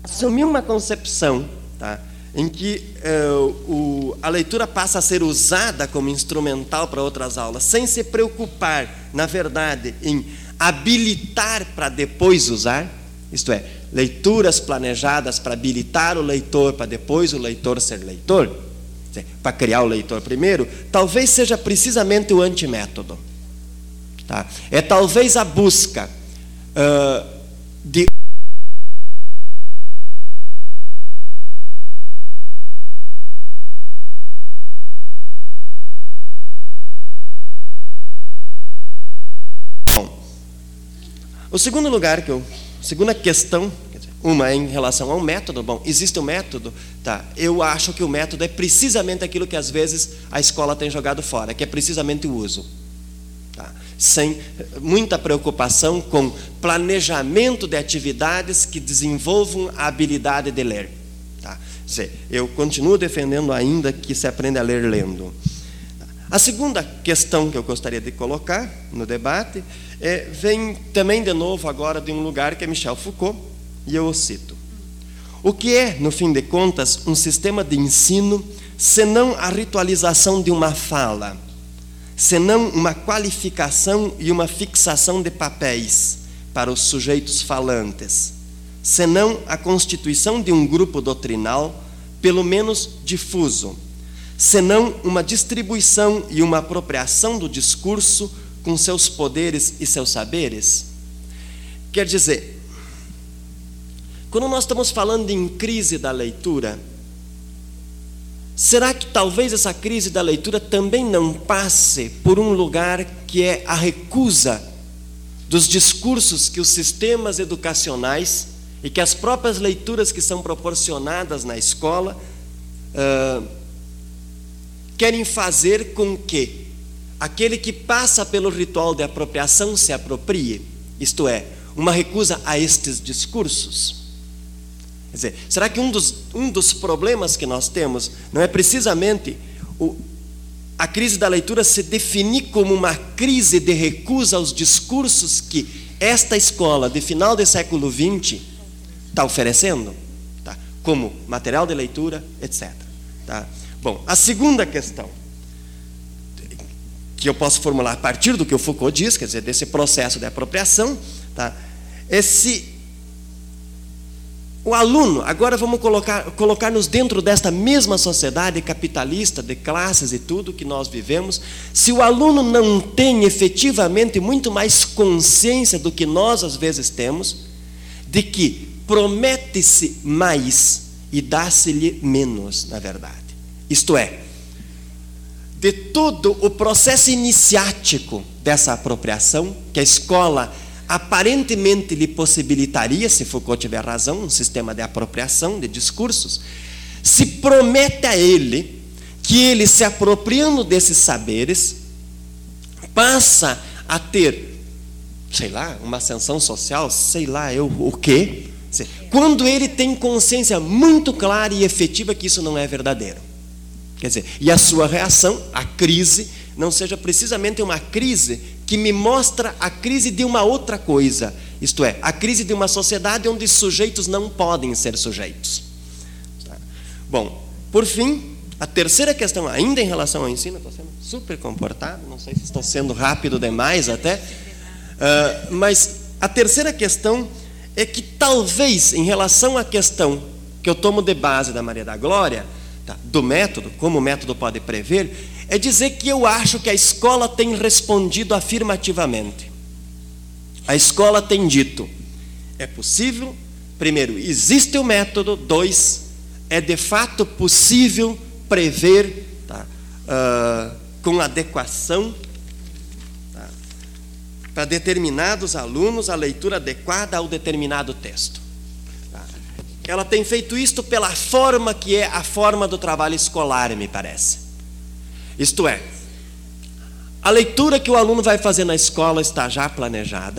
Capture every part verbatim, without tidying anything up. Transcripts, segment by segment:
assumir uma concepção, tá, em que uh, o, a leitura passa a ser usada como instrumental para outras aulas, sem se preocupar, na verdade, em habilitar para depois usar, isto é, leituras planejadas para habilitar o leitor, para depois o leitor ser leitor, para criar o leitor primeiro, talvez seja precisamente o antimétodo. Tá? É talvez a busca uh, de o segundo lugar que eu, segunda questão, uma é em relação ao método. Bom, existe um método, tá? Eu acho que o método é precisamente aquilo que às vezes a escola tem jogado fora, que é precisamente o uso, tá? Sem muita preocupação com planejamento de atividades que desenvolvam a habilidade de ler, tá? Quer dizer, eu continuo defendendo ainda que se aprende a ler lendo. A segunda questão que eu gostaria de colocar no debate é, vem também de novo agora de um lugar que é Michel Foucault, e eu o cito. O que é, no fim de contas, um sistema de ensino, senão a ritualização de uma fala, senão uma qualificação e uma fixação de papéis para os sujeitos falantes, senão a constituição de um grupo doutrinal, pelo menos difuso, senão uma distribuição e uma apropriação do discurso com seus poderes e seus saberes? Quer dizer, quando nós estamos falando em crise da leitura, será que talvez essa crise da leitura também não passe por um lugar que é a recusa dos discursos que os sistemas educacionais e que as próprias leituras que são proporcionadas na escola uh, querem fazer com que aquele que passa pelo ritual de apropriação se aproprie? Isto é, uma recusa a estes discursos. Quer dizer, será que um dos, um dos problemas que nós temos não é precisamente o, a crise da leitura se definir como uma crise de recusa aos discursos que esta escola de final do século vinte está oferecendo, tá? Como material de leitura, etcétera. Tá? Bom, a segunda questão que eu posso formular a partir do que o Foucault diz, quer dizer, desse processo de apropriação, tá? É se o aluno, agora vamos colocar, colocar-nos dentro desta mesma sociedade capitalista, de classes e tudo que nós vivemos, se o aluno não tem efetivamente muito mais consciência do que nós às vezes temos, de que promete-se mais e dá-se-lhe menos, na verdade. Isto é, de todo o processo iniciático dessa apropriação, que a escola aparentemente lhe possibilitaria, se Foucault tiver razão, um sistema de apropriação de discursos, se promete a ele que ele, se apropriando desses saberes, passa a ter, sei lá, uma ascensão social, sei lá eu o quê, quando ele tem consciência muito clara e efetiva que isso não é verdadeiro. Quer dizer, e a sua reação, a crise, não seja precisamente uma crise que me mostra a crise de uma outra coisa, isto é, a crise de uma sociedade onde sujeitos não podem ser sujeitos. Tá? Bom, por fim, a terceira questão, ainda em relação ao ensino, estou sendo super comportado, não sei se estou sendo rápido demais até, uh, mas a terceira questão é que talvez, em relação à questão que eu tomo de base da Maria da Glória, tá, do método, como o método pode prever, é dizer que eu acho que a escola tem respondido afirmativamente. A escola tem dito, é possível, primeiro, existe o método, dois, é de fato possível prever, tá, uh, com adequação, tá, para determinados alunos a leitura adequada ao determinado texto. Tá. Ela tem feito isto pela forma que é a forma do trabalho escolar, me parece. Isto é, a leitura que o aluno vai fazer na escola está já planejada,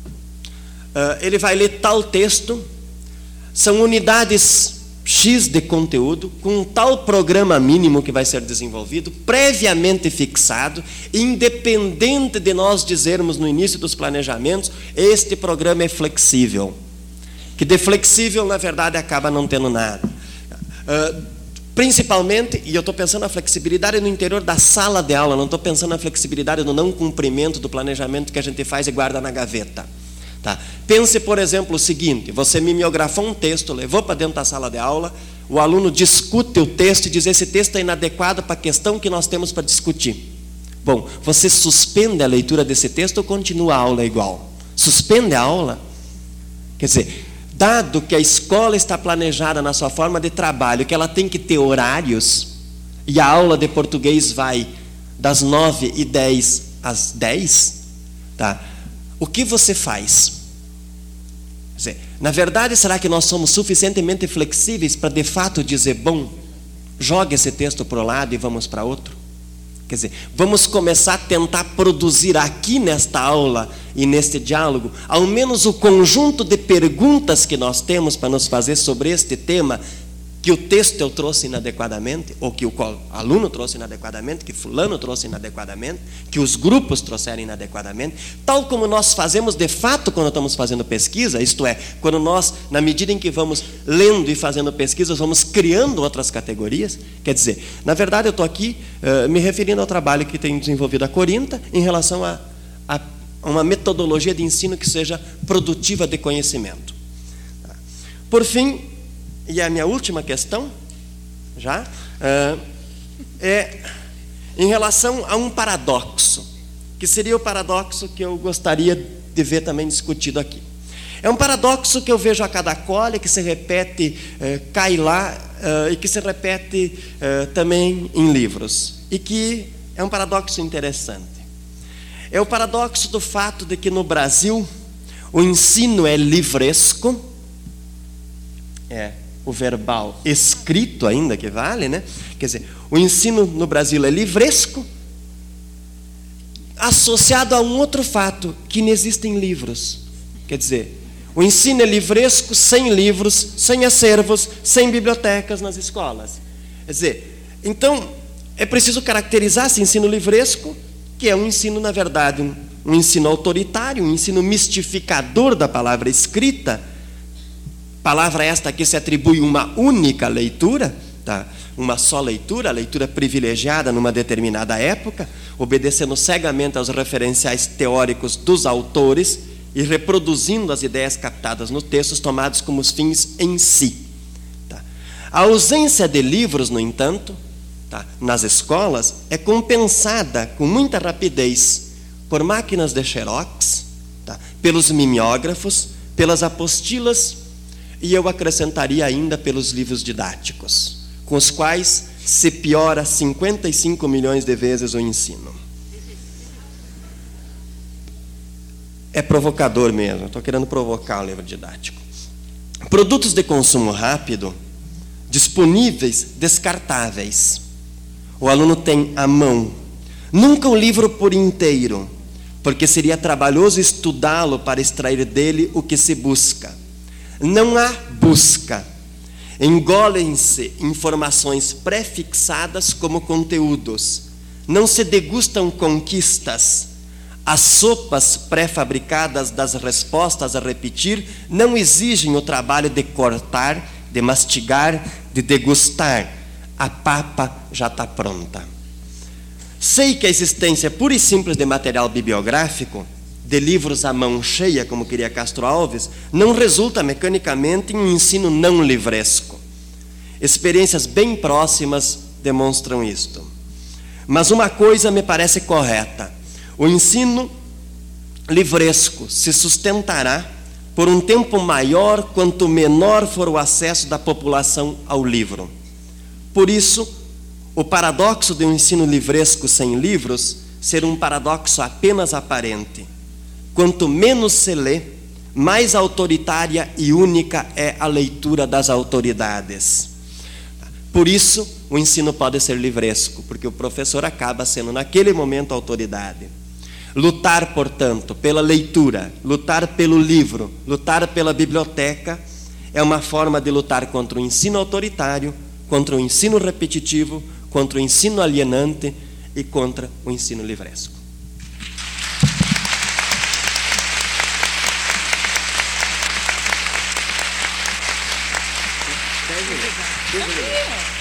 uh, ele vai ler tal texto, são unidades X de conteúdo, com um tal programa mínimo que vai ser desenvolvido, previamente fixado, independente de nós dizermos no início dos planejamentos, este programa é flexível. Que de flexível, na verdade, acaba não tendo nada. Uh, principalmente, e eu estou pensando na flexibilidade no interior da sala de aula, não estou pensando na flexibilidade no não cumprimento do planejamento que a gente faz e guarda na gaveta. Tá? Pense, por exemplo, o seguinte: você mimeografou um texto, levou para dentro da sala de aula, o aluno discute o texto e diz: esse texto é inadequado para a questão que nós temos para discutir. Bom, você suspende a leitura desse texto ou continua a aula igual? Suspende a aula? Quer dizer, dado que a escola está planejada na sua forma de trabalho, que ela tem que ter horários, e a aula de português vai das nove e dez às dez, tá? O que você faz? Quer dizer, na verdade, será que nós somos suficientemente flexíveis para de fato dizer: bom, joga esse texto para o lado e vamos para outro? Quer dizer, vamos começar a tentar produzir aqui nesta aula e neste diálogo, ao menos o conjunto de perguntas que nós temos para nos fazer sobre este tema, que o texto eu trouxe inadequadamente, ou que o aluno trouxe inadequadamente, que fulano trouxe inadequadamente, que os grupos trouxeram inadequadamente, tal como nós fazemos de fato quando estamos fazendo pesquisa, isto é, quando nós, na medida em que vamos lendo e fazendo pesquisas, vamos criando outras categorias. Quer dizer, na verdade eu estou aqui uh, me referindo ao trabalho que tem desenvolvido a Corinta em relação a, a uma metodologia de ensino que seja produtiva de conhecimento. Por fim, e a minha última questão, já, é em relação a um paradoxo, que seria o paradoxo que eu gostaria de ver também discutido aqui. É um paradoxo que eu vejo a cada cola, que se repete, eh, cai lá, eh, e que se repete eh, também em livros, e que é um paradoxo interessante. É o paradoxo do fato de que no Brasil o ensino é livresco, é o verbal escrito ainda que vale, né? Quer dizer, o ensino no Brasil é livresco, associado a um outro fato, que não existem livros. Quer dizer, o ensino é livresco sem livros, sem acervos, sem bibliotecas nas escolas. Quer dizer, então, é preciso caracterizar esse ensino livresco, que é um ensino, na verdade, um, um ensino autoritário, um ensino mistificador da palavra escrita. Palavra esta que se atribui uma única leitura, tá? Uma só leitura, a leitura privilegiada numa determinada época, obedecendo cegamente aos referenciais teóricos dos autores e reproduzindo as ideias captadas nos textos tomados como os fins em si. Tá? A ausência de livros, no entanto, tá, nas escolas, é compensada com muita rapidez por máquinas de xerox, tá, pelos mimeógrafos, pelas apostilas, e eu acrescentaria ainda pelos livros didáticos, com os quais se piora cinquenta e cinco milhões de vezes o ensino. É provocador mesmo, estou querendo provocar o livro didático. Produtos de consumo rápido, disponíveis, descartáveis. O aluno tem à mão, nunca um livro por inteiro, porque seria trabalhoso estudá-lo para extrair dele o que se busca. Não há busca. Engolem-se informações pré-fixadas como conteúdos. Não se degustam conquistas. As sopas pré-fabricadas das respostas a repetir não exigem o trabalho de cortar, de mastigar, de degustar. A papa já está pronta. Sei que a existência pura e simples de material bibliográfico, de livros à mão cheia, como queria Castro Alves, não resulta mecanicamente em um ensino não livresco. Experiências bem próximas demonstram isto. Mas uma coisa me parece correta: o ensino livresco se sustentará por um tempo maior quanto menor for o acesso da população ao livro. Por isso, o paradoxo de um ensino livresco sem livros ser um paradoxo apenas aparente. Quanto menos se lê, mais autoritária e única é a leitura das autoridades. Por isso, o ensino pode ser livresco, porque o professor acaba sendo, naquele momento, autoridade. Lutar, portanto, pela leitura, lutar pelo livro, lutar pela biblioteca, é uma forma de lutar contra o ensino autoritário, contra o ensino repetitivo, contra o ensino alienante e contra o ensino livresco. dez minutos. quinze minutos.